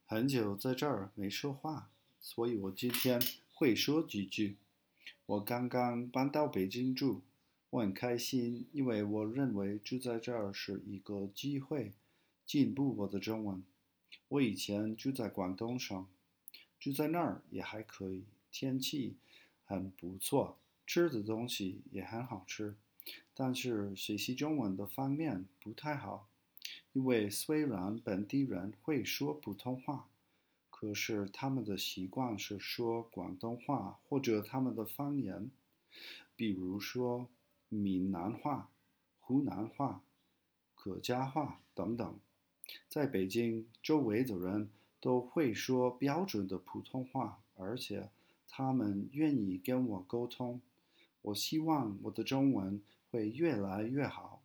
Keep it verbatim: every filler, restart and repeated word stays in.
很久在这儿没说话，所以我今天会说几句。我刚刚搬到北京住，我很开心，因为我认为住在这儿是一个机会，进步我的中文。我以前住在广东省，住在那儿也还可以，天气很不错，吃的东西也很好吃，但是学习中文的方面不太好，因为虽然本地人会说普通话，可是他们的习惯是说广东话或者他们的方言，比如说闽南话、湖南话、客家话等等。在北京，周围的人都会说标准的普通话，而且他们愿意跟我沟通。我希望我的中文会越来越好。